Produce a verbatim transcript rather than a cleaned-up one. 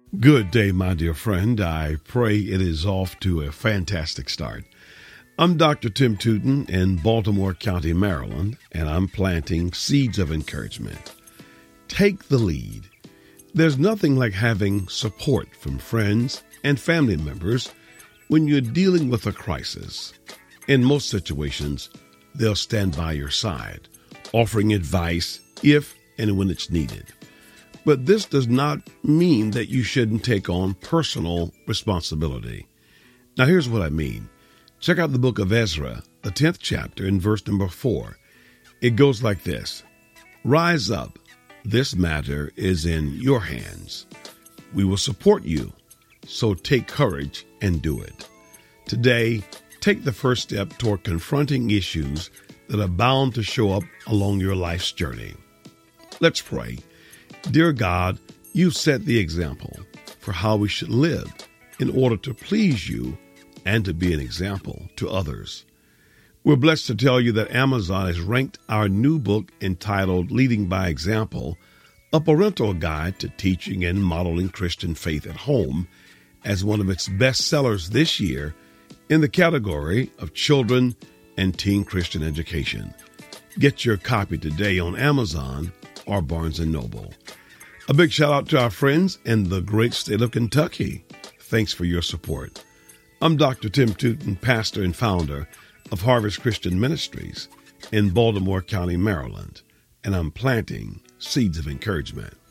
Good day, my dear friend. I pray it is off to a fantastic start. I'm Doctor Tim Tootin in Baltimore County, Maryland, and I'm planting seeds of encouragement. Take the lead. There's nothing like having support from friends and family members when you're dealing with a crisis. In most situations, they'll stand by your side, offering advice if and when it's needed. But this does not mean that you shouldn't take on personal responsibility. Now, here's what I mean. Check out the book of Ezra, the tenth chapter, in verse number four. It goes like this. Rise up. This matter is in your hands. We will support you, so take courage and do it. Today, take the first step toward confronting issues that are bound to show up along your life's journey. Let's pray. Dear God, you set the example for how we should live in order to please you and to be an example to others. We're blessed to tell you that Amazon has ranked our new book entitled Leading by Example, a parental guide to teaching and modeling Christian faith at home, as one of its best sellers this year in the category of children and teen Christian education. Get your copy today on Amazon or Barnes and Noble. A big shout out to our friends in the great state of Kentucky. Thanks for your support. I'm Doctor Tim Tootin, pastor and founder of Harvest Christian Ministries in Baltimore County, Maryland, and I'm planting seeds of encouragement.